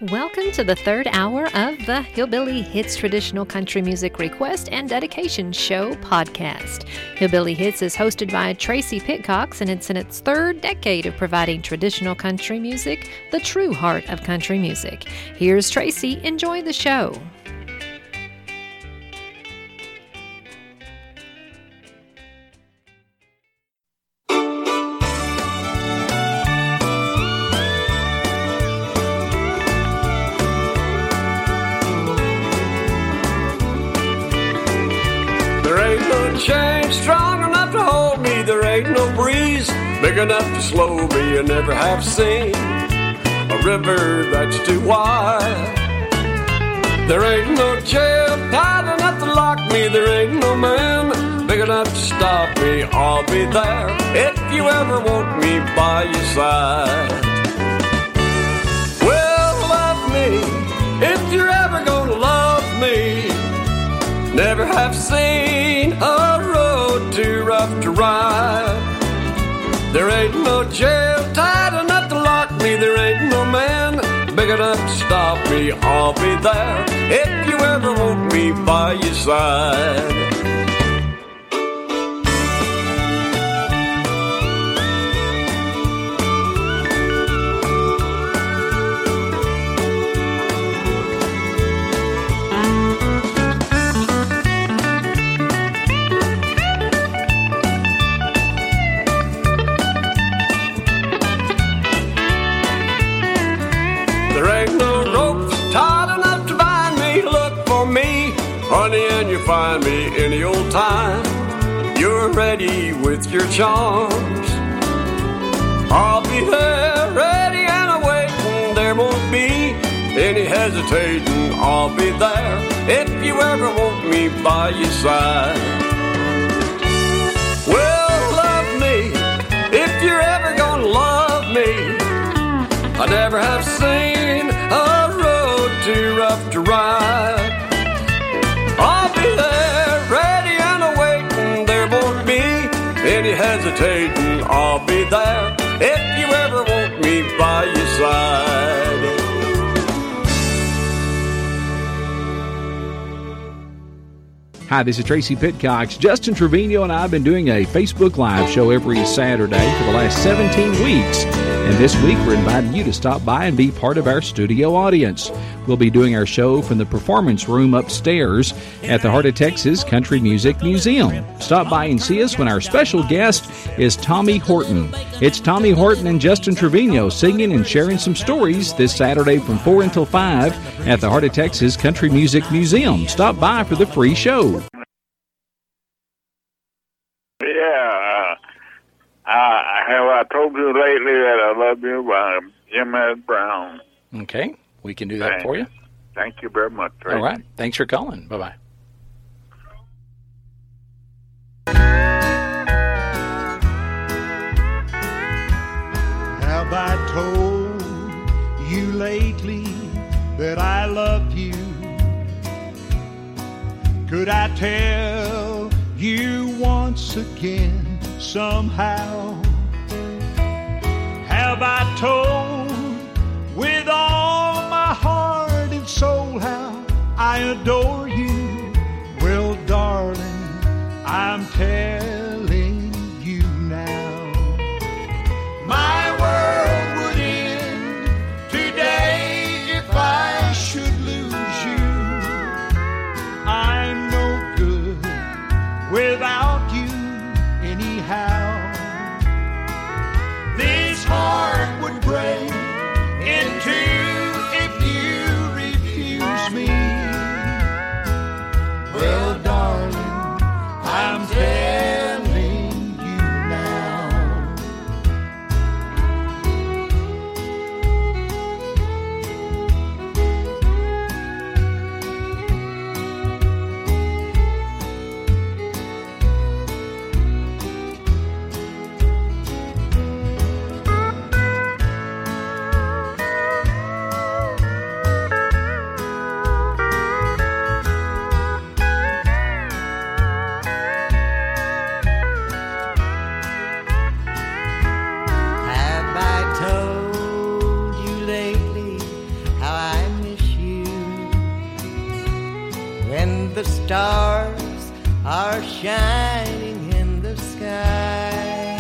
Welcome to the third hour of the Hillbilly Hits Traditional Country Music Request and Dedication Show podcast. Hillbilly Hits is hosted by Tracy Pitcox, and it's in its third decade of providing traditional country music, the true heart of country music. Here's Tracy. Enjoy the show. Chain strong enough to hold me. There ain't no breeze big enough to slow me. I never have seen a river that's too wide. There ain't no jail tight enough to lock me. There ain't no man big enough to stop me. I'll be there if you ever want me by your side. Well, love me if you're ever gonna love me. Never have seen a road too rough to ride. There ain't no jail tight enough to lock me. There ain't no man big enough to stop me. I'll be there if you ever want me by your side. Honey, and you find me any old time. You're ready with your charms. I'll be there, ready and awaiting. There won't be any hesitating. I'll be there if you ever want me by your side. Well, love me if you're ever gonna love me. I never have seen a road too rough to ride. I'll be there, ready and awaiting. There won't be any hesitating. I'll be there if you ever want me by your side. Hi, this is Tracy Pitcox. Justin Trevino and I have been doing a Facebook Live show every Saturday for the last 17 weeks. And this week, we're inviting you to stop by and be part of our studio audience. We'll be doing our show from the performance room upstairs at the Heart of Texas Country Music Museum. Stop by and see us when our special guest is Tommy Horton. It's Tommy Horton and Justin Trevino singing and sharing some stories this Saturday from 4 until 5 at the Heart of Texas Country Music Museum. Stop by for the free show. Yeah, have I told you lately that I love you by Jim S. Brown? Okay, we can do that for you. Thank you very much, Tracy. All right, thanks for calling. Bye-bye. Have I told you lately that I love you? Could I tell you once again somehow? Have I told with all my heart and soul how I adore you? Well, darling, I'm telling you now. My world would end today if I should lose you. I'm no good without you anyhow. This heart would break in two if you refuse me. Well, darling, I'm telling the stars are shining in the sky.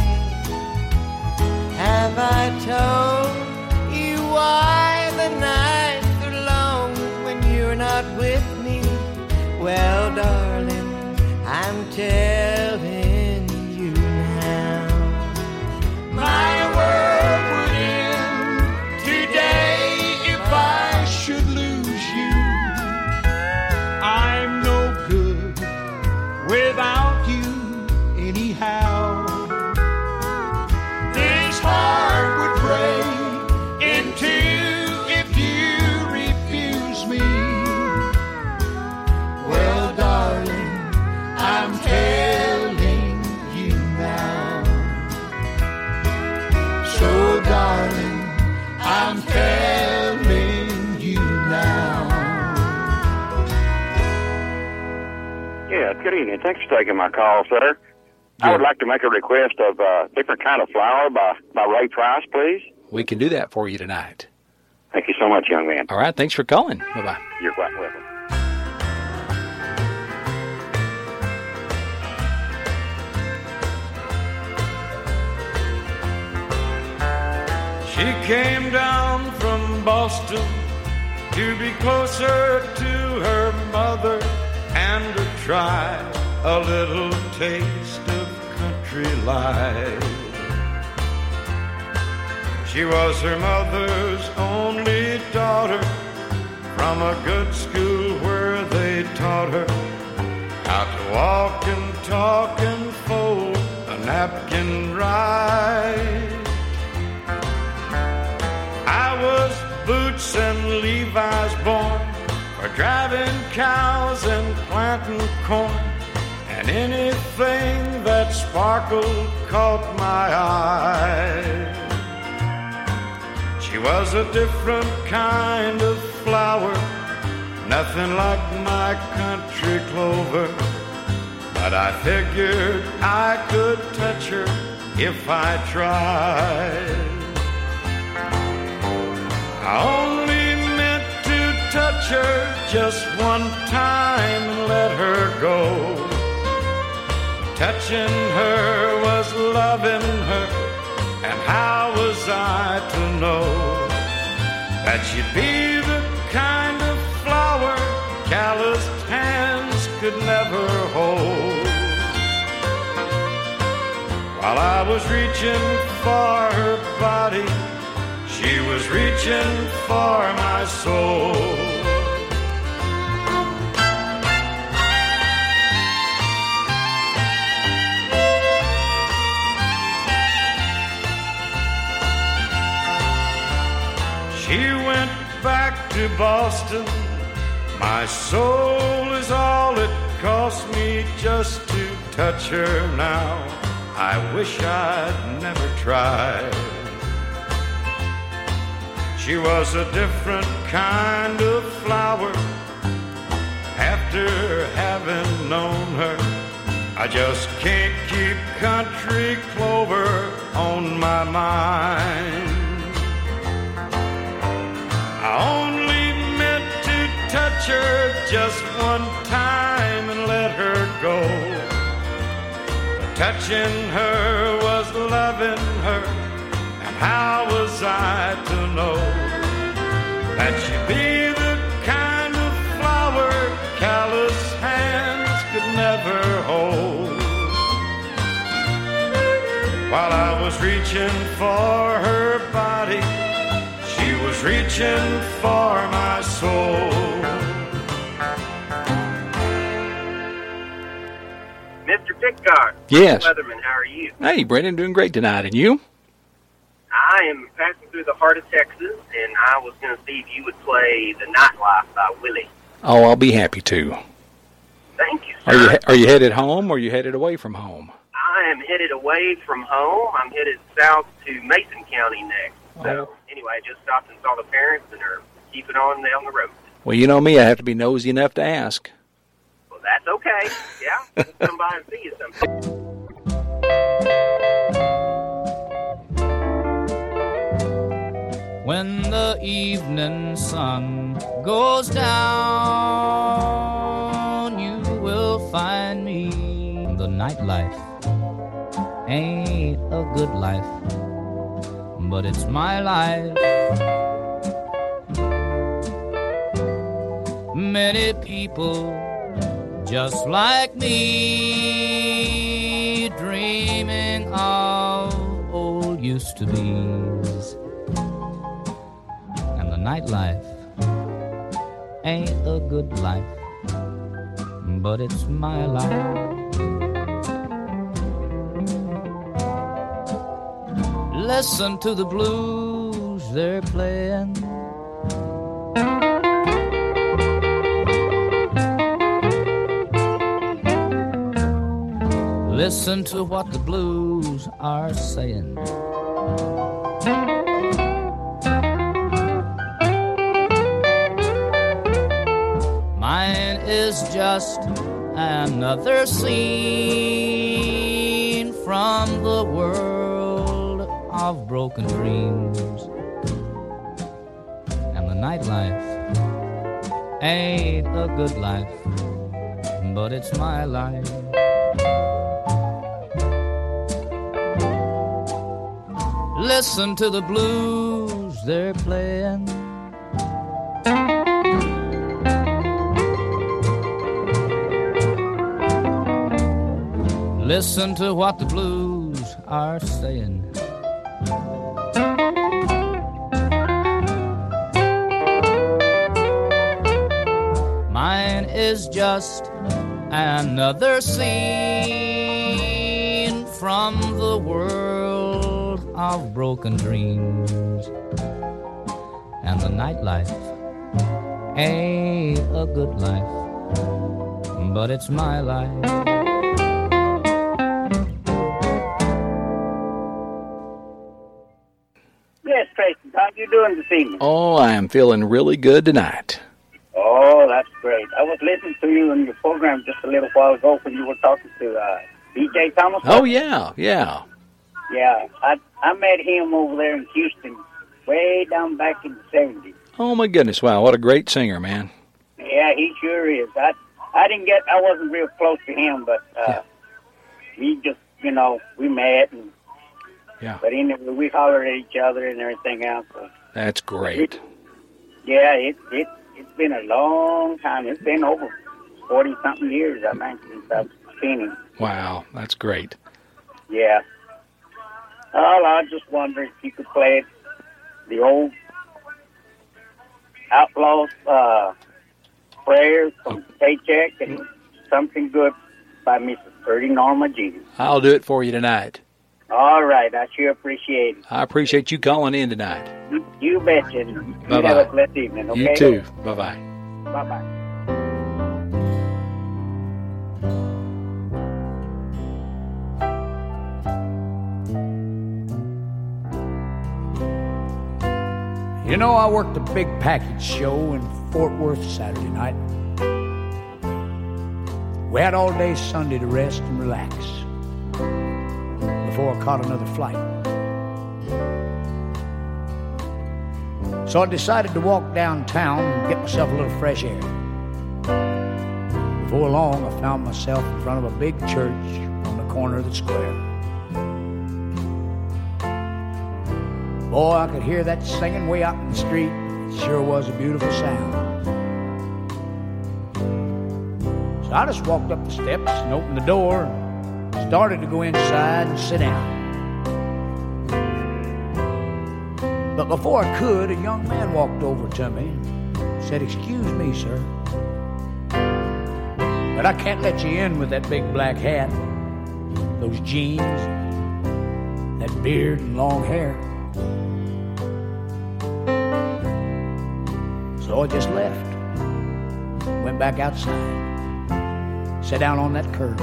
Have I told you why the nights are long when you're not with me? Well, darling, I'm telling you now. My world would end today if I should lose you. I'm no good without you anyhow. This heart would break in two if you refuse me. Well, darling, I'm telling you now. So, darling, I'm telling you now. Yeah, good evening. Thanks for taking my call, sir. I would like to make a request of a different kind of flower by Ray Price, please. We can do that for you tonight. Thank you so much, young man. All right, thanks for calling. Bye-bye. You're quite welcome. She came down from Boston to be closer to her mother and to try a little taste of country life. She was her mother's only daughter from a good school where they taught her how to walk and talk and fold a napkin right. I was Boots and Levi's born for driving cows and planting corn, and anything that sparkled caught my eye. She was a different kind of flower, nothing like my country clover, but I figured I could touch her if I tried. I only meant to touch her just one time and let her go. Touching her was loving her, and how was I to know that she'd be the kind of flower calloused hands could never hold? While I was reaching for her body, she was reaching for my soul. She went back to Boston. My soul is all it cost me just to touch her now. I wish I'd never tried. She was a different kind of flower. After having known her, I just can't keep country clover on my mind. I only meant to touch her just one time and let her go. But touching her was loving her, and how was I to know that she'd be the kind of flower callous hands could never hold? While I was reaching for her body, she was reaching for my soul. Mr. Pickard. Yes. Weatherman, how are you? Hey, Brendan, doing great tonight. And you? I am passing through the heart of Texas, and I was going to see if you would play The Nightlife by Willie. Oh, I'll be happy to. Thank you, sir. Are you headed home, or are you headed away from home? I am headed away from home. I'm headed south to Mason County next. So, anyway, I just stopped and saw the parents, and are keeping on down the road. Well, you know me. I have to be nosy enough to ask. Well, that's okay. Yeah, we'll come by and see you sometime. When the evening sun goes down, you nightlife ain't a good life, but it's my life. Many people just like me, dreaming of old used-to-be's. And the nightlife ain't a good life, but it's my life. Listen to the blues they're playing. Listen to what the blues are saying. Mine is just another scene from the world of broken dreams. And the nightlife ain't a good life, but it's my life. Listen to the blues they're playing. Listen to what the blues are saying. Mine is just another scene from the world of broken dreams. And the nightlife ain't a good life, but it's my life. Yes, Tracy, how you doing this evening? Oh, I am feeling really good tonight. Oh, that's great. I was listening to you in your program just a little while ago when you were talking to B.J. Thomas. Oh, yeah. Yeah, I met him over there in Houston way down back in the 70s. Oh, my goodness. Wow, what a great singer, man. Yeah, he sure is. I wasn't real close to him, but he just, we met. And, but anyway, we hollered at each other and everything else. So. That's great. It's been a long time. It's been over 40-something years, I think, since I've seen him. Wow, that's great. Yeah. Well, I just wonder if you could play the old Outlaws prayer from Paycheck and Something Good by Mrs. Purdy Norma Jean. I'll do it for you tonight. All right, I sure appreciate it. I appreciate you calling in tonight. You betcha. Bye-bye. You have a blessed evening, okay? You too. Bye-bye. Bye-bye. You know, I worked a big package show in Fort Worth Saturday night. We had all day Sunday to rest and relax before I caught another flight. So I decided to walk downtown and get myself a little fresh air. Before long, I found myself in front of a big church on the corner of the square. Boy, I could hear that singing way out in the street. It sure was a beautiful sound. So I just walked up the steps and opened the door and started to go inside and sit down. But before I could, a young man walked over to me and said, "Excuse me, sir, but I can't let you in with that big black hat, those jeans, that beard and long hair." So I just left, went back outside, sat down on that curb.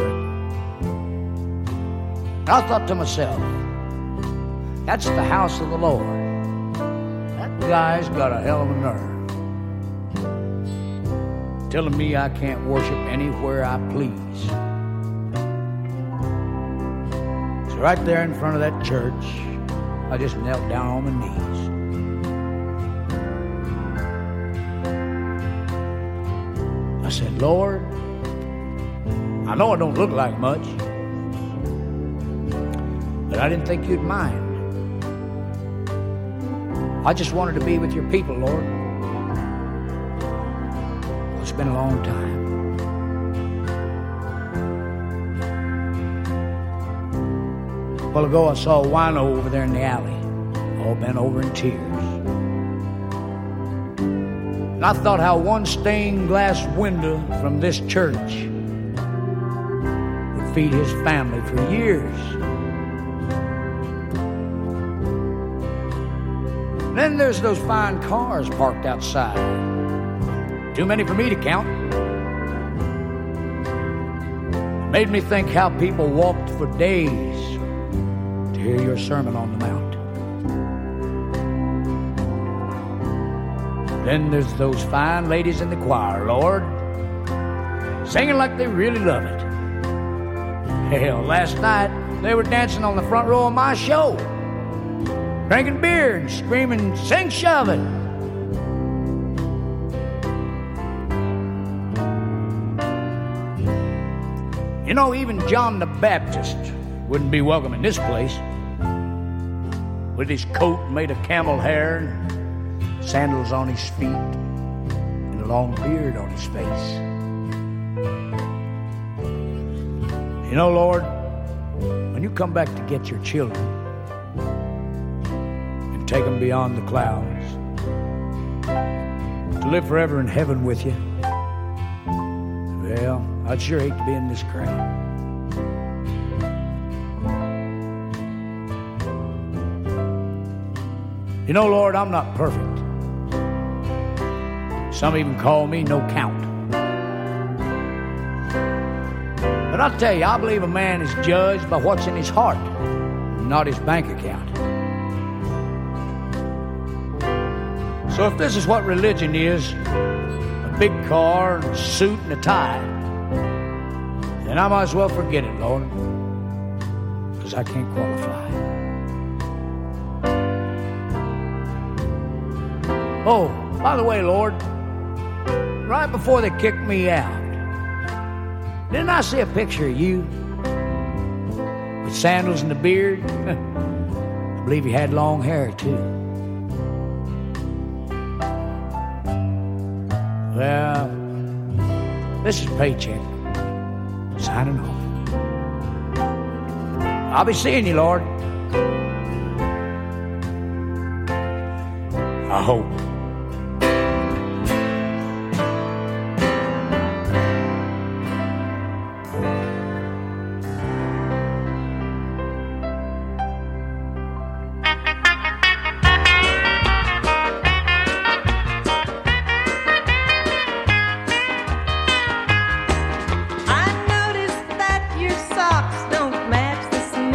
And I thought to myself, that's the house of the Lord. That guy's got a hell of a nerve, telling me I can't worship anywhere I please. So right there in front of that church, I just knelt down on my knees. I said, "Lord, I know I don't look like much, I didn't think you'd mind. I just wanted to be with your people, Lord. It's been a long time. A while ago, I saw a wino over there in the alley, all bent over in tears. And I thought how one stained glass window from this church would feed his family for years. And then there's those fine cars parked outside. Too many for me to count. Made me think how people walked for days to hear your Sermon on the Mount. Then there's those fine ladies in the choir, Lord, singing like they really love it. Hell, last night they were dancing on the front row of my show, drinking beer and screaming, "Sing Shove It!" You know, even John the Baptist wouldn't be welcome in this place, with his coat made of camel hair and sandals on his feet and a long beard on his face. You know, Lord, when you come back to get your children and take them beyond the clouds to live forever in heaven with you, well, I'd sure hate to be in this crowd. You know, Lord, I'm not perfect. Some even call me no count. But I'll tell you, I believe a man is judged by what's in his heart, not his bank account. So if this is what religion is, a big car, and a suit, and a tie, then I might as well forget it, Lord, because I can't qualify. Oh, by the way, Lord, right before they kicked me out, didn't I see a picture of you with sandals and a beard? I believe you had long hair, too. Well, this is Paycheck, signing off. I'll be seeing you, Lord. I hope.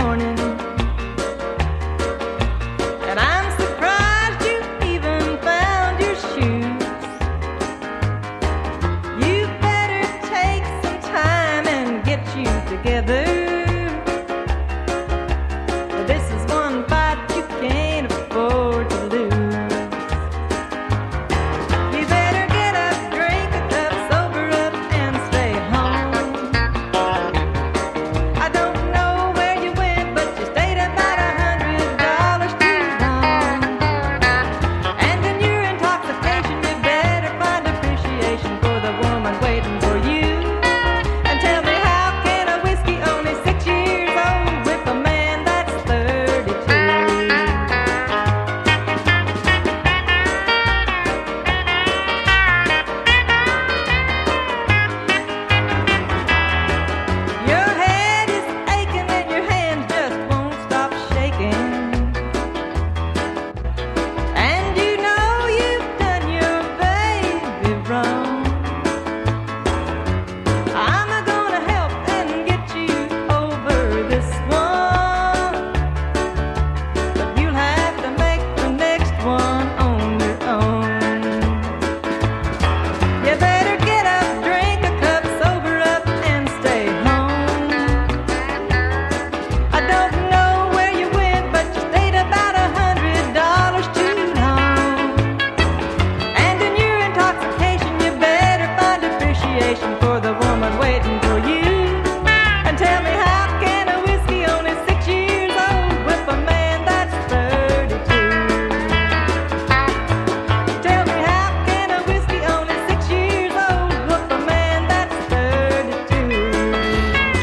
And I'm surprised you even found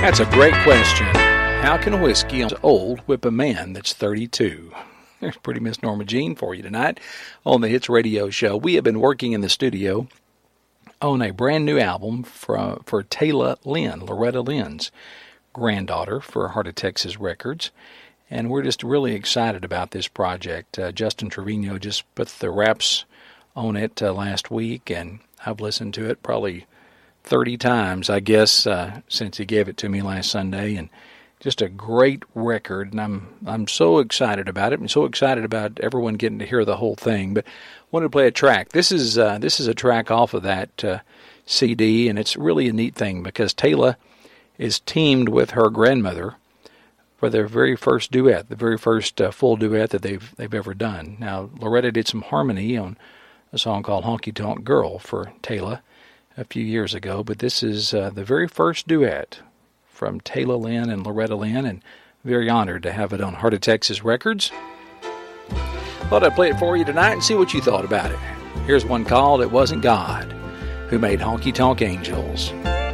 That's a great question. How can a whiskey old whip a man that's 32? There's pretty Miss Norma Jean for you tonight on the Hits Radio Show. We have been working in the studio on a brand new album for Tayla Lynn, Loretta Lynn's granddaughter for Heart of Texas Records. And we're just really excited about this project. Justin Trevino just put the wraps on it last week, and I've listened to it probably 30 times, I guess, since he gave it to me last Sunday, and just a great record, and I'm so excited about it. I'm so excited about everyone getting to hear the whole thing. But I wanted to play a track. This is a track off of that CD, and it's really a neat thing because Tayla is teamed with her grandmother for their very first duet, the very first full duet that they've ever done. Now, Loretta did some harmony on a song called Honky Tonk Girl for Tayla a few years ago, but this is the very first duet from Tayla Lynn and Loretta Lynn, and very honored to have it on Heart of Texas Records. Thought I'd play it for you tonight and see what you thought about it. Here's one called It Wasn't God Who Made Honky Tonk Angels.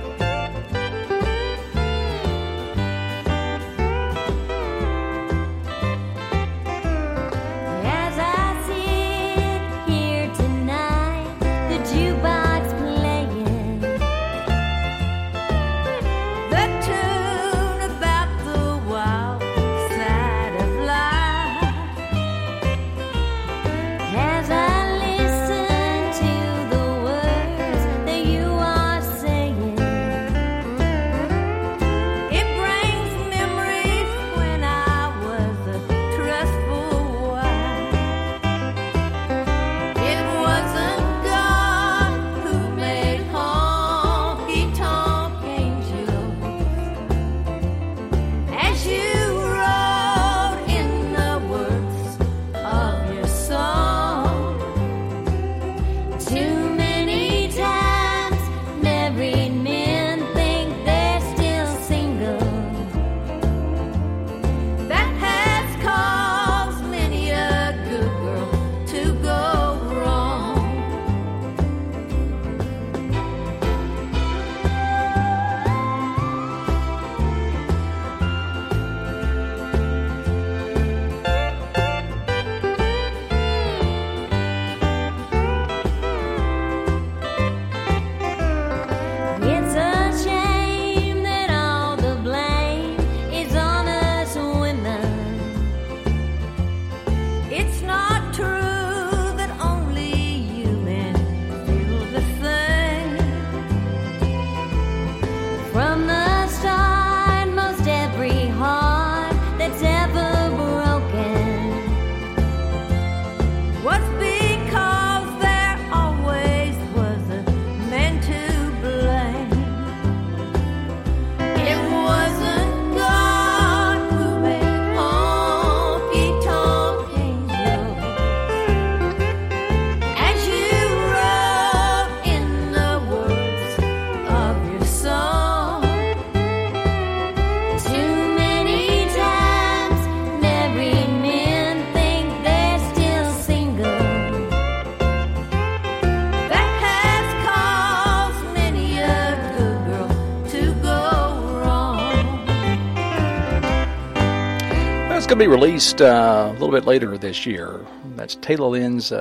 Going to be released a little bit later this year. That's Tayla Lynn's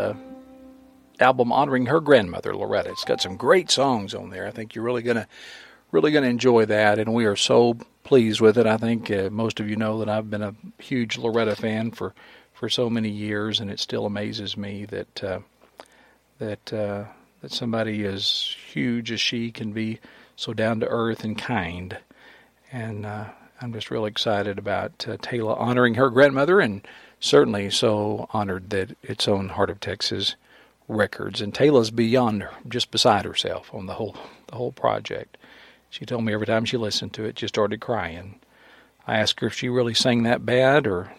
album honoring her grandmother, Loretta. It's got some great songs on there. I think you're really going to enjoy that, and we are so pleased with it. I think most of you know that I've been a huge Loretta fan for so many years, and it still amazes me that somebody as huge as she can be so down to earth and kind. And I'm just really excited about Tayla honoring her grandmother, and certainly so honored that it's on Heart of Texas Records. And Tayla's beyond just beside herself on the whole project. She told me every time she listened to it, she started crying. I asked her if she really sang that bad, or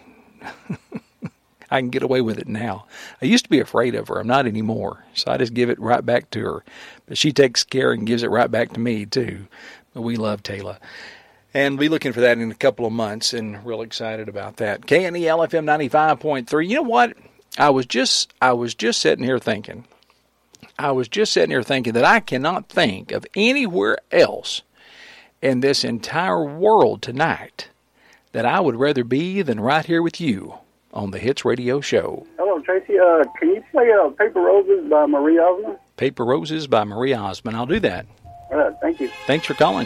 I can get away with it now. I used to be afraid of her. I'm not anymore. So I just give it right back to her. But she takes care and gives it right back to me, too. But we love Tayla. And we'll be looking for that in a couple of months, and real excited about that. KNEL FM 95.3. You know what? I was just sitting here thinking. that I cannot think of anywhere else in this entire world tonight that I would rather be than right here with you on the Hits Radio Show. Hello, Tracy. Can you play Paper Roses by Marie Osmond? Paper Roses by Marie Osmond. I'll do that. Thank you. Thanks for calling.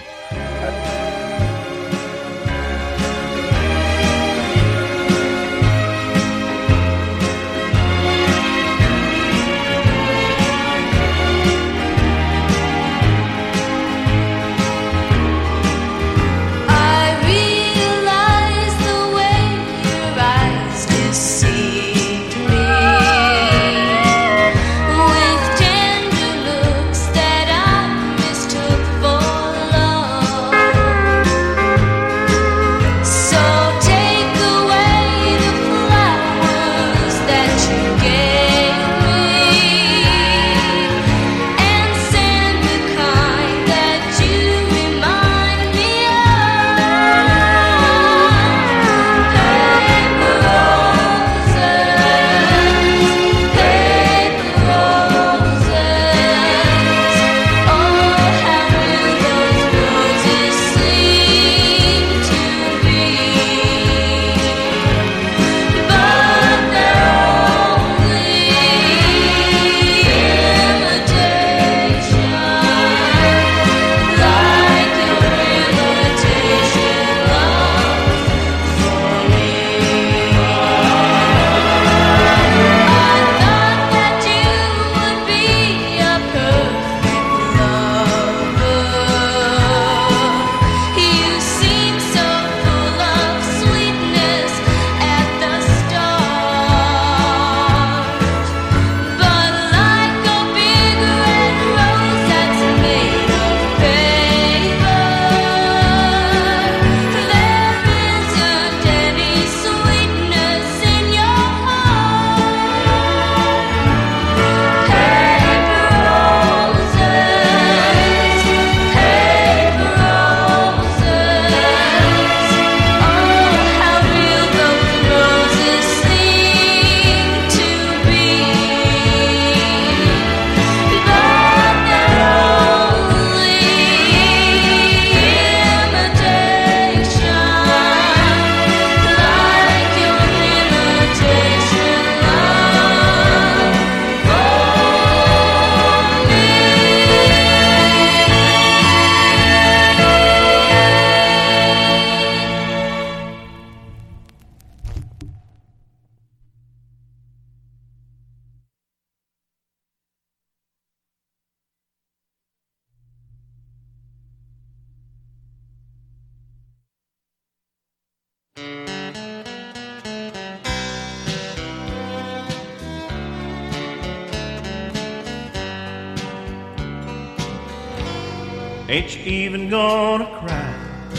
Ain't you even gonna cry?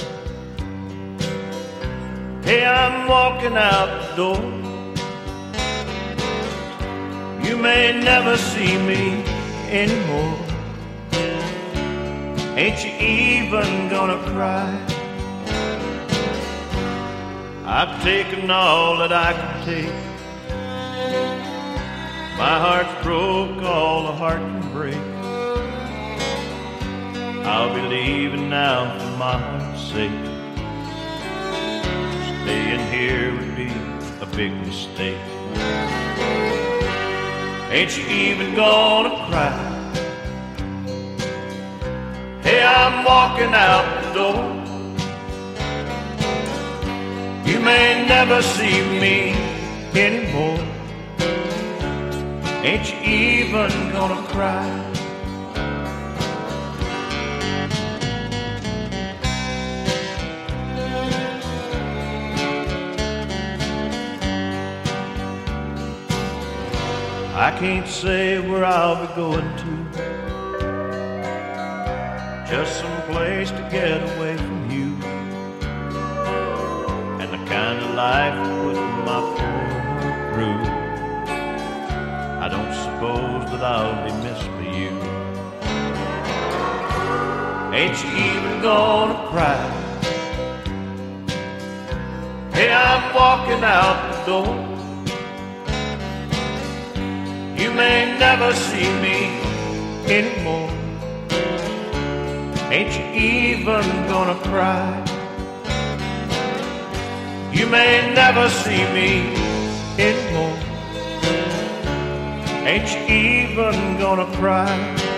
Hey, I'm walking out the door. You may never see me anymore. Ain't you even gonna cry? I've taken all that I could take. My heart's broke, all the heart can break. I'll be leaving now for my heart's sake. Staying here would be a big mistake. Ain't you even gonna cry? Hey, I'm walking out the door. You may never see me anymore. Ain't you even gonna cry? I can't say where I'll be going to, just some place to get away from you, and the kind of life putting my poor through. I don't suppose that I'll be missed by you. Ain't you even gonna cry? Hey, I'm walking out the door. You may never see me anymore. Ain't you even gonna cry? You may never see me anymore. Ain't you even gonna cry?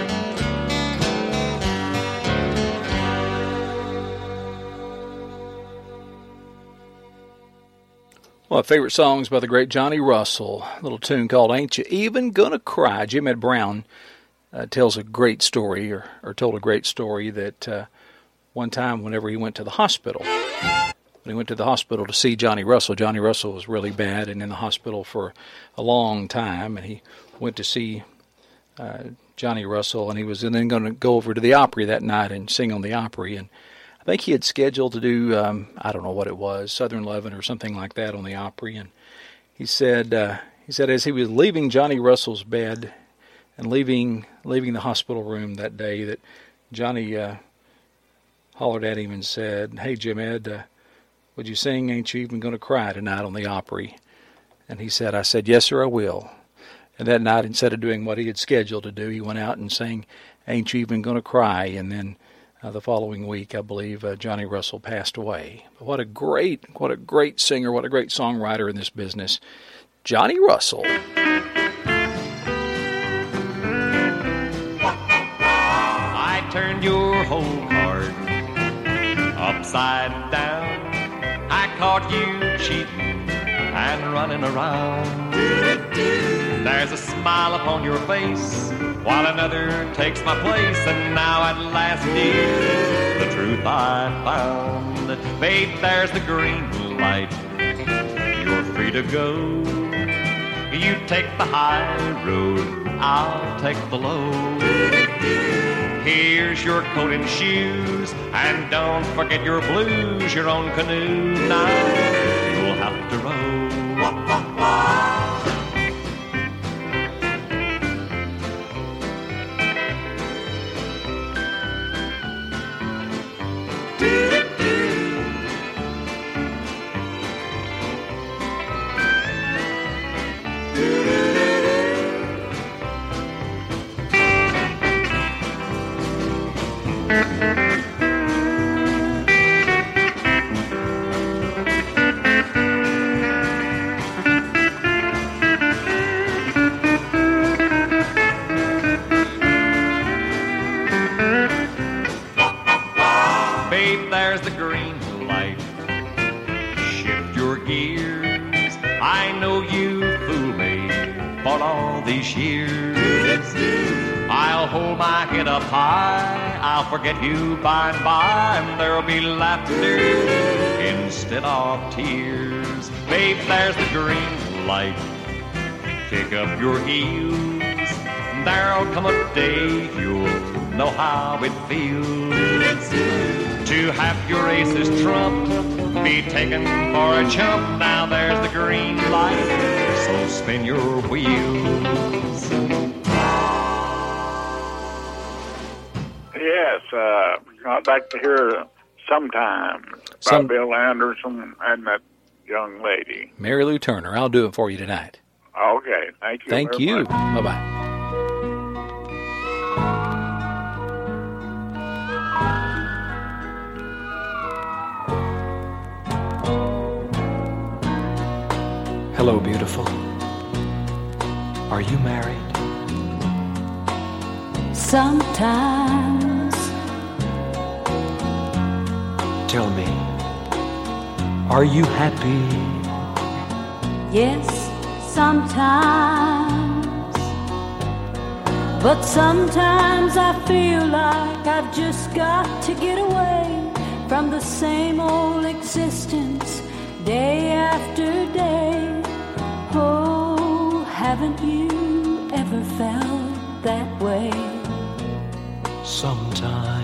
One of my favorite songs by the great Johnny Russell, a little tune called Ain't You Even Gonna Cry. Jim Ed Brown tells a great story, or told a great story, that one time whenever he went to the hospital, when he went to the hospital to see Johnny Russell was really bad and in the hospital for a long time, and he went to see Johnny Russell, and he was then going to go over to the Opry that night and sing on the Opry, and I think he had scheduled to do, I don't know what it was, Southern Lovin' or something like that on the Opry. And he said as he was leaving Johnny Russell's bed and leaving the hospital room that day, that Johnny hollered at him and said, "Hey, Jim Ed, would you sing Ain't You Even Gonna Cry tonight on the Opry?" And he said, "I said, yes, sir, I will." And that night, instead of doing what he had scheduled to do, he went out and sang Ain't You Even Gonna Cry. And then the following week, I believe, Johnny Russell passed away. But what a great singer, what a great songwriter in this business, Johnny Russell. I turned your whole heart upside down. I caught you cheating and running around. There's a smile upon your face while another takes my place, and now at last, dear, the truth I found. Babe, there's the green light. You're free to go. You take the high road, I'll take the low. Here's your coat and shoes, and don't forget your blues, your own canoe. Now you'll have to row. Forget you by and by, and there'll be laughter instead of tears. Babe, there's the green light. Kick up your heels. There'll come a day you'll know how it feels to have your aces trumped, be taken for a jump. Now there's the green light, so spin your wheels. Yes, I'd like to hear Sometime by Bill Anderson and that young lady. Mary Lou Turner. I'll do it for you tonight. Okay, thank you. Thank you. Bye-bye. Hello, beautiful. Are you married? Sometimes. Tell me, are you happy? Yes, sometimes. But sometimes I feel like I've just got to get away from the same old existence day after day. Oh, haven't you ever felt that way? Sometimes.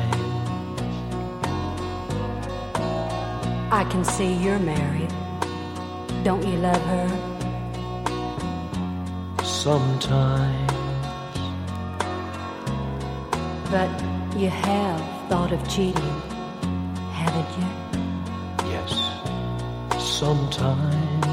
I can see you're married. Don't you love her? Sometimes. But you have thought of cheating, haven't you? Yes, sometimes.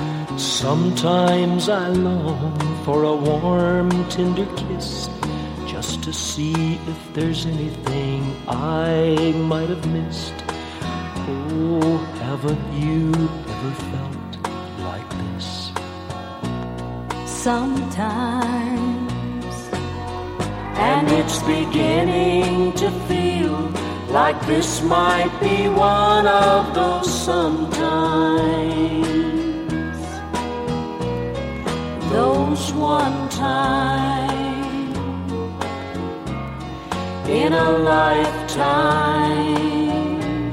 Sometimes I long for a warm, tender kiss just to see if there's anything I might have missed. Oh, haven't you ever felt like this? Sometimes, and it's beginning to feel like this might be one of those sometimes. Those one time in a lifetime.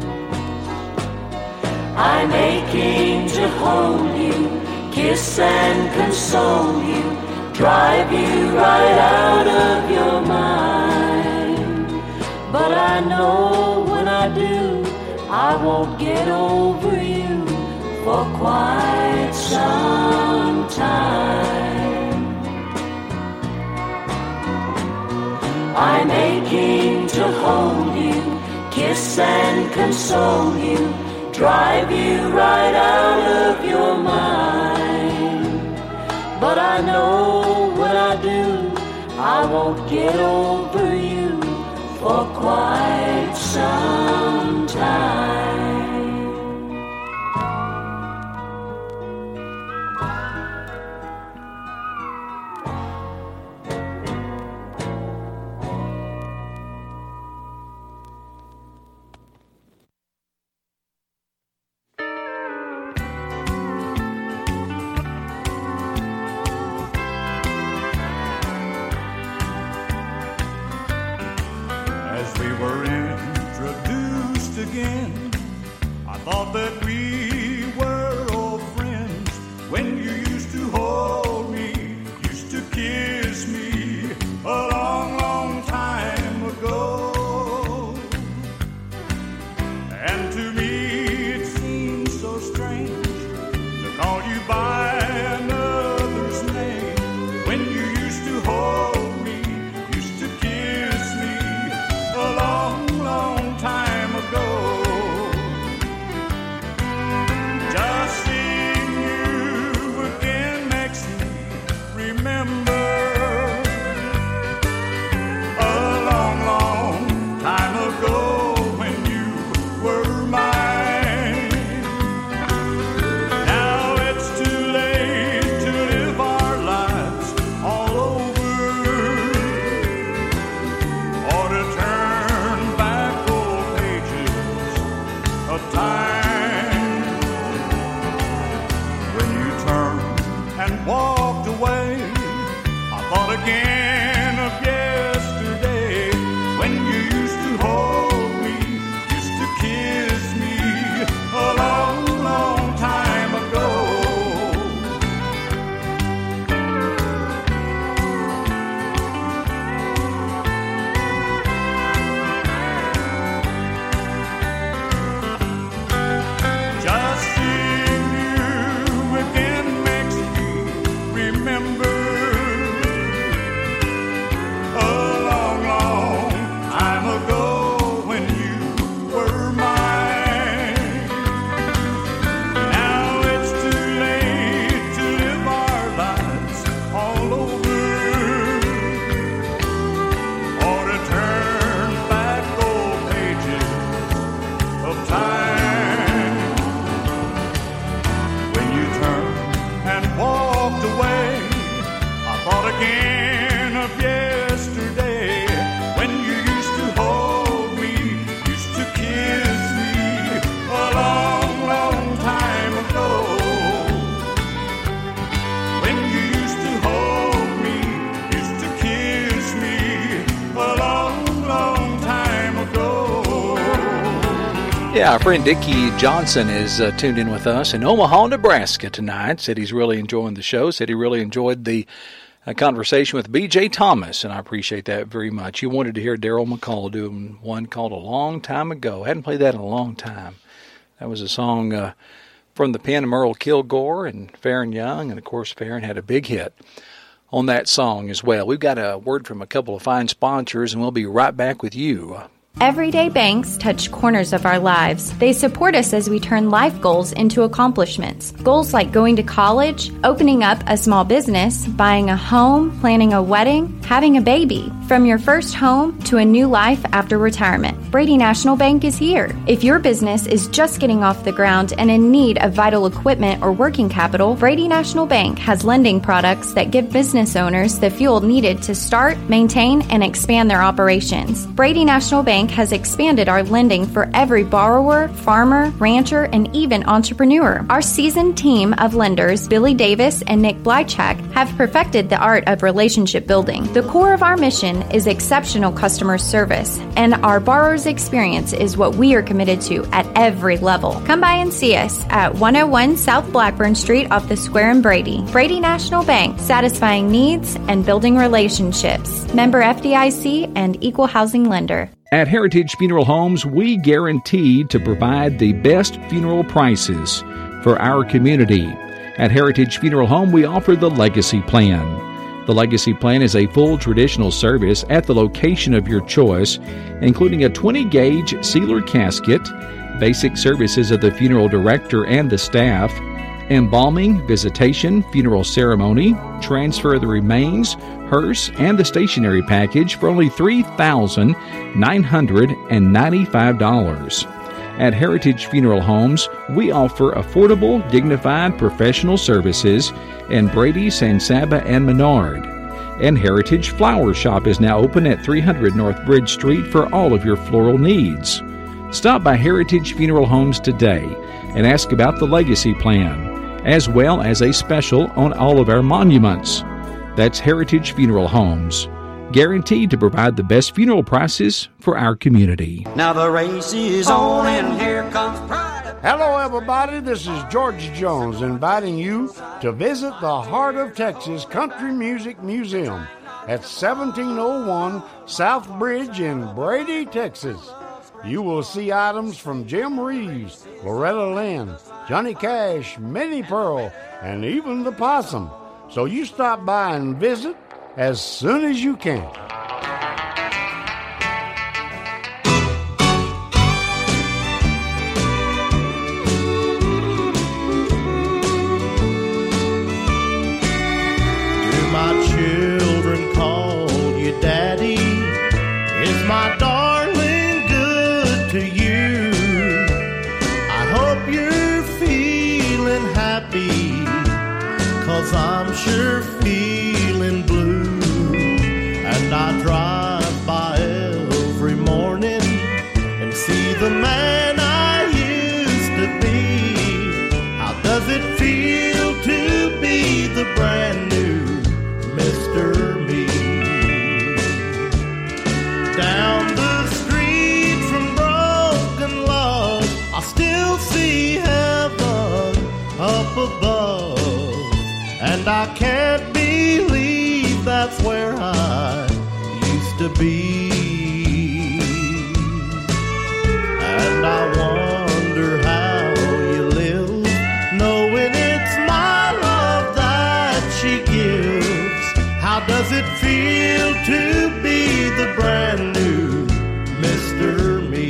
I'm aching to hold you, kiss and console you, drive you right out of your mind. But I know when I do, I won't get over you for quite some time. I'm aching to hold you, kiss and console you, drive you right out of your mind. But I know when I do, I won't get over you for quite some time. Yeah, our friend Dickie Johnson is tuned in with us in Omaha, Nebraska tonight. Said he's really enjoying the show. Said he really enjoyed the conversation with B.J. Thomas, and I appreciate that very much. You wanted to hear Daryl McCall doing one called A Long Time Ago. I hadn't played that in a long time. That was a song from the pen of Merle Kilgore and Farron Young, and of course Farron had a big hit on that song as well. We've got a word from a couple of fine sponsors, and we'll be right back with you. Everyday banks touch corners of our lives. They support us as we turn life goals into accomplishments. Goals like going to college, opening up a small business, buying a home, planning a wedding. having a baby, from your first home to a new life after retirement, Brady National Bank is here. If your business is just getting off the ground and in need of vital equipment or working capital, Brady National Bank has lending products that give business owners the fuel needed to start, maintain, and expand their operations. Brady National Bank has expanded our lending for every borrower, farmer, rancher, and even entrepreneur. Our seasoned team of lenders, Billy Davis and Nick Blychak, have perfected the art of relationship building. The core of our mission is exceptional customer service, and our borrower's experience is what we are committed to at every level. Come by and see us at 101 South Blackburn Street off the Square in Brady. Brady National Bank, satisfying needs and building relationships. Member FDIC and Equal Housing Lender. At Heritage Funeral Homes, we guarantee to provide the best funeral prices for our community. At Heritage Funeral Home, we offer the Legacy Plan. The Legacy Plan is a full traditional service at the location of your choice, including a 20-gauge sealer casket, basic services of the funeral director and the staff, embalming, visitation, funeral ceremony, transfer of the remains, hearse, and the stationery package for only $3,995. At Heritage Funeral Homes, we offer affordable, dignified, professional services in Brady, San Saba, and Menard. And Heritage Flower Shop is now open at 300 North Bridge Street for all of your floral needs. Stop by Heritage Funeral Homes today and ask about the Legacy Plan, as well as a special on all of our monuments. That's Heritage Funeral Homes, guaranteed to provide the best funeral prices for our community. Now the race is on and here comes pride. Hello everybody, this is George Jones inviting you to visit the Heart of Texas Country Music Museum at 1701 South Bridge in Brady, Texas. You will see items from Jim Reeves, Loretta Lynn, Johnny Cash, Minnie Pearl, and even the Possum. So you stop by and visit as soon as you can. Do my children call you Daddy? Is my darling good to you? I hope you're feeling happy, 'cause I'm sure feeling blue. And I drive by every morning and see the man I used to be. How does it feel to be the brand new Mr. Me? Down the street from broken love, I still see heaven up above. And I can't believe that's where I used to be. And I wonder how you live, knowing it's my love that she gives. How does it feel to be the brand new Mr. Me?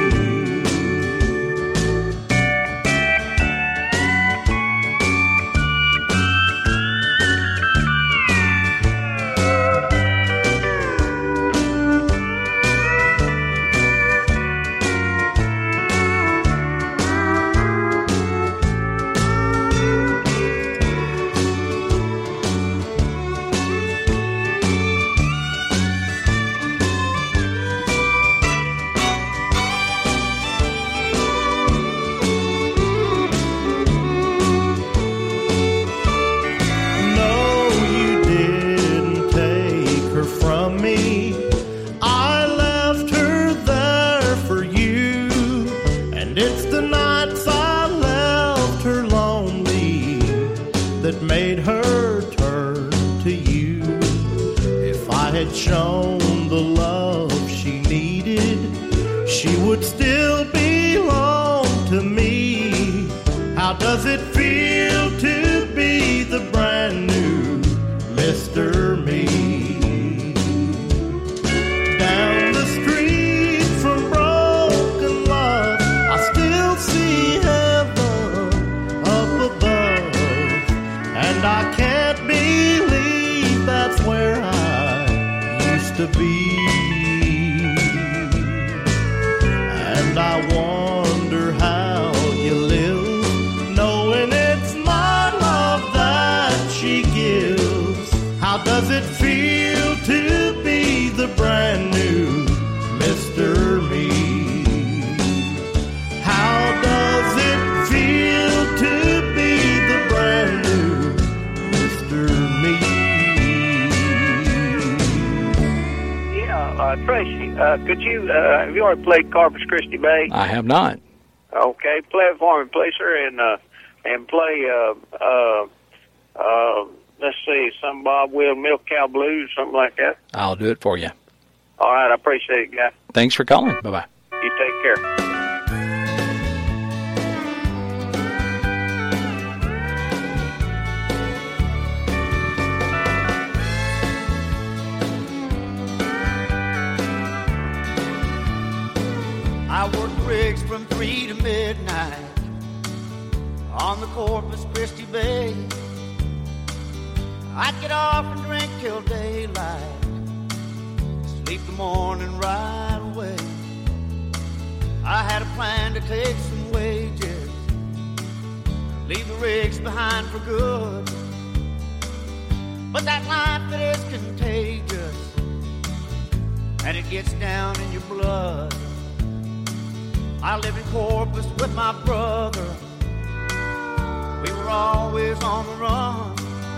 Shown the love she needed, she would still belong to me. How does it feel to be the brand new Mr. Me? Down the street from broken love, I still see heaven up above. And I can't believe that's where I to be. And I wonder how you live, knowing it's my love that she gives. How does it feel to be the brand new Mr. Me? How does it feel to be the brand new Mr. Me? Yeah, Tracy, could you, have you already played Corpus Christi Bay? I have not. Okay, play it for me, please, sir, and play, let's see, some Bob Will Milk Cow Blues, something like that. I'll do it for you. All right, I appreciate it, guy. Thanks for calling. Bye-bye. You take care. I worked rigs from 3 to midnight on the Corpus Christi Bay. I'd get off and drink till daylight, sleep the morning right away. I had a plan to take some wages, leave the rigs behind for good. But that life, it is contagious, and it gets down in your blood. I lived in Corpus with my brother. We were always on the run.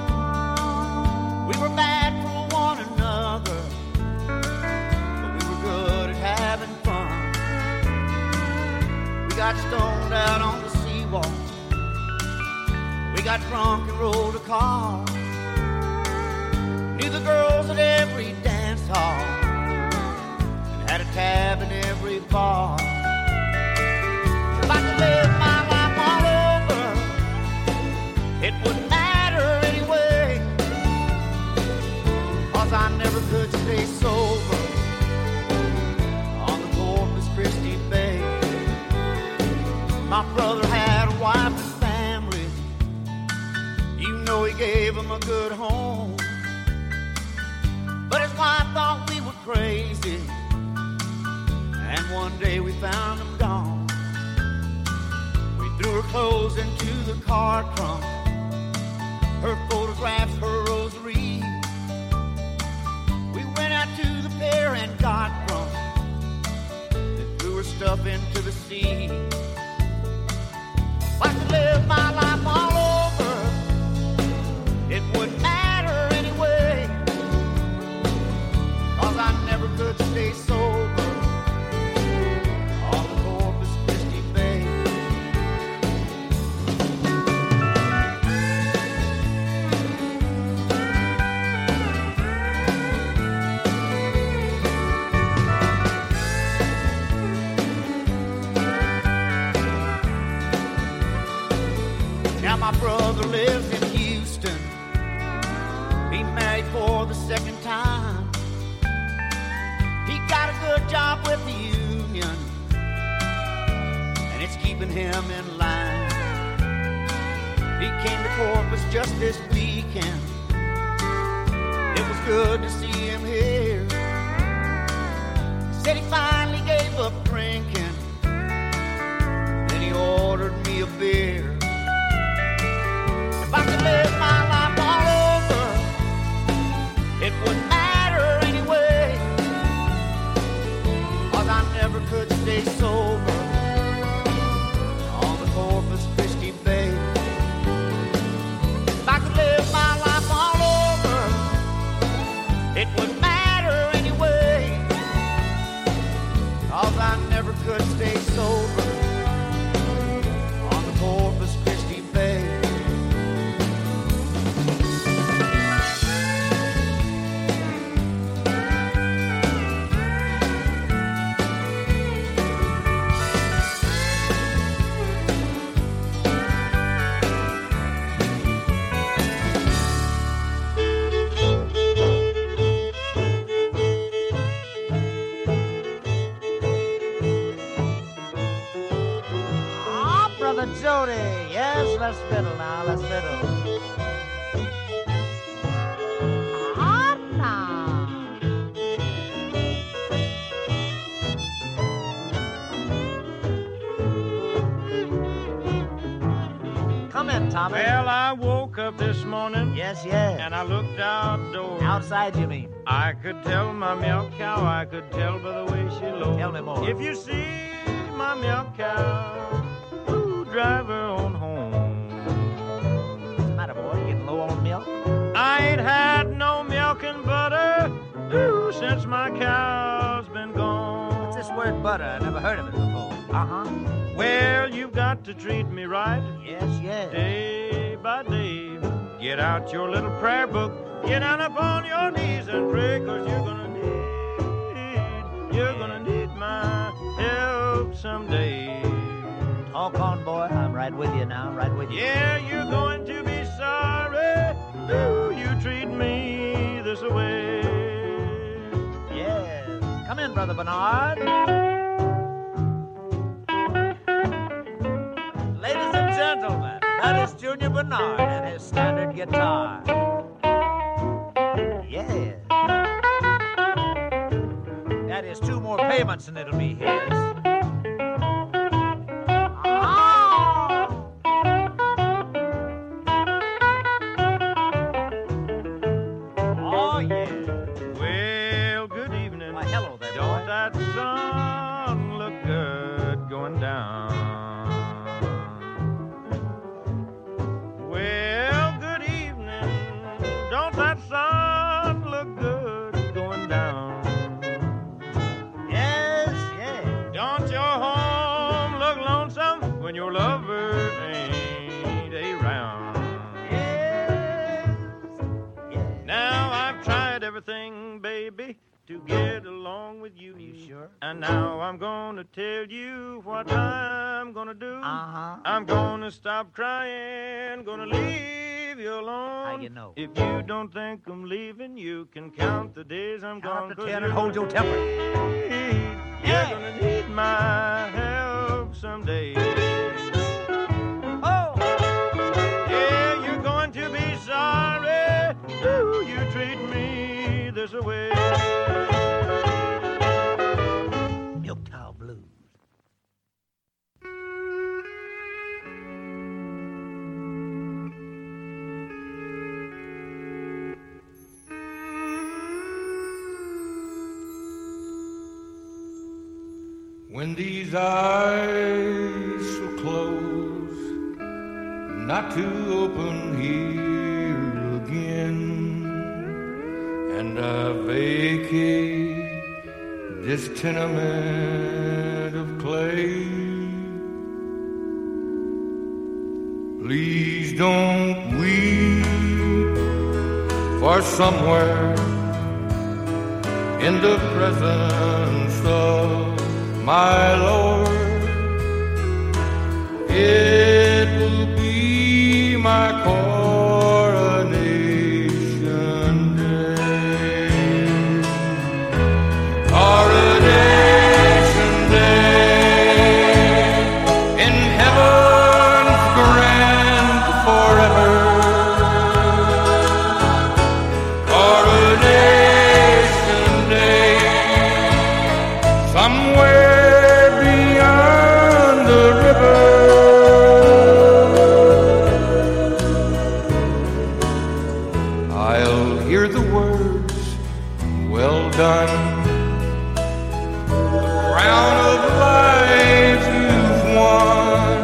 We were bad for one another, but we were good at having fun. We got stoned out on the seawall. We got drunk and rolled a car. Knew the girls at every dance hall and had a tab in every bar. If I could live my life all over, it wouldn't matter anyway, 'cause I never could stay sober on the Corpus Christi Bay. My brother had a wife and family, you know he gave him a good home. But his wife thought we were crazy, and one day we found him gone. Threw her clothes into the car trunk, her photographs, her rosary. We went out to the pier and got drunk, then threw her stuff into the sea. If I could live my life all over, it wouldn't matter anyway, 'cause I never could stay sober on the Corpus Christi Bay. Now my brother lives in Houston. He married for the second time. He got a good job with the union, and it's keeping him in line. He came to Corpus just this weekend. It was good to see him here. Said he finally gave up drinking, then he ordered me a beer. If I could live my life all over, it wouldn't matter anyway, 'cause I never could stay sober on the Corpus Christi Bay. If I could live my life all over, it wouldn't matter anyway, 'cause I never could stay sober on the Corpus Christi Bay. Jody, yes, let's fiddle now, let's fiddle. Tommy? Well, I woke up this morning. Yes. And I looked outdoors. Outside, you mean? I could tell my milk cow, I could tell by the way she looked. Tell me more. If you see my milk cow, ooh, drive her on home. What's the matter, boy? You getting low on milk? I ain't had no milk and butter, ooh, since my cow's been gone. What's this word butter? I never heard of it before. Well, you've got to treat me right. Yes. Day by day. Get out your little prayer book. Get down upon your knees and pray, 'cause you're gonna need my help someday. Talk on, boy. I'm right with you now. Right with you. Yeah, you're going to be sorry. Ooh, you treat me this way. Yes. Come in, Brother Bernard. Ladies and gentlemen, that is Junior Bernard and his standard guitar. Yes. That is 2 more payments and it'll be his. Oh, yeah. Well, good evening. Why, hello there, Don't that sun look good going down? Well, good evening. Don't that sun look good going down? Yes. Don't your home look lonesome when your lover ain't around? Yes. Now I've tried everything, baby, to get along with you. You sure? And now I'm gonna tell you what I'm gonna do. I'm gonna stop crying, gonna leave you alone. How you know? If you don't think I'm leaving, you can count the days I'm gone. Count up to 10 and hold your temper. You're gonna need my help someday. Oh! Yeah, you're going to be sorry. Ooh, you treat me this way. Milk Cow Blues. When these eyes shall close, not to open here again, and I vacate this tenement of clay, please don't weep, for somewhere in the presence of my Lord, it will be my coronation day. Coronation day in heaven's grand forever. Coronation day somewhere beyond the river. I'll hear the words, well done. The crown of life you've won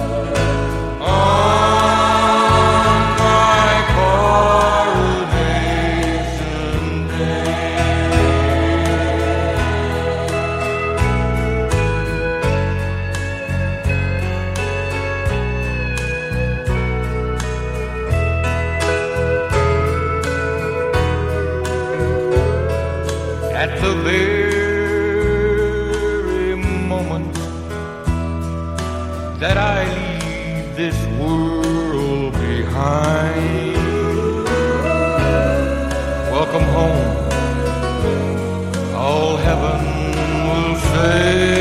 on my coronation day. At the very moment that I leave this world behind, welcome home, all heaven will say.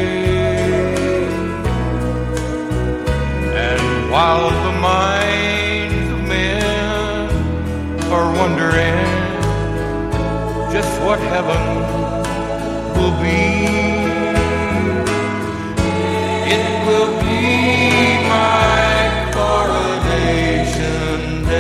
And while the minds of men are wondering just what heaven will be, it will be my coronation.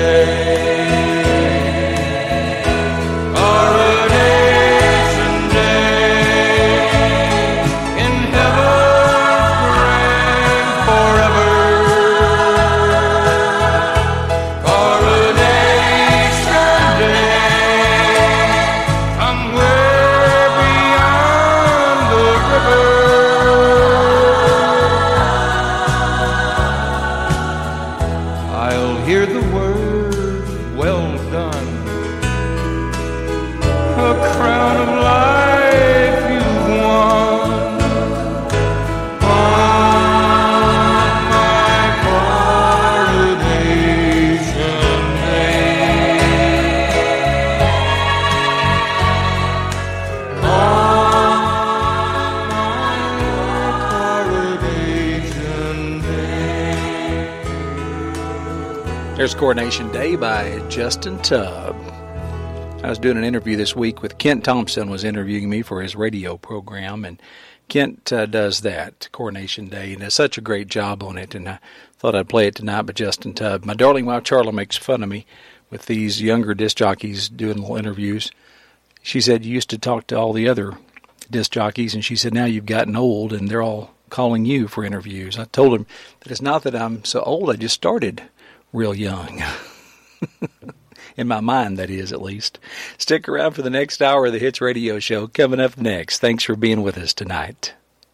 There's Coronation Day by Justin Tubb. I was doing an interview this week with Kent Thompson, was interviewing me for his radio program, and Kent does that, Coronation Day, and does such a great job on it, and I thought I'd play it tonight by Justin Tubb. My darling wife, Charla, makes fun of me with these younger disc jockeys doing little interviews. She said, you used to talk to all the other disc jockeys, and she said, now you've gotten old, and they're all calling you for interviews. I told him that it's not that I'm so old, I just started real young. In my mind, that is, at least. Stick around for the next hour of the Hits Radio Show coming up next. Thanks for being with us tonight.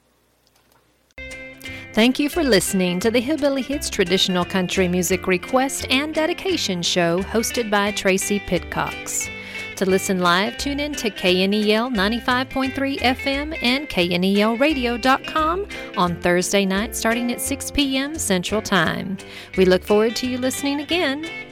Thank you for listening to the Hillbilly Hits Traditional Country Music Request and Dedication Show hosted by Tracy Pitcox. To listen live, tune in to KNEL 95.3 FM and KNELradio.com on Thursday night starting at 6 p.m. Central Time. We look forward to you listening again.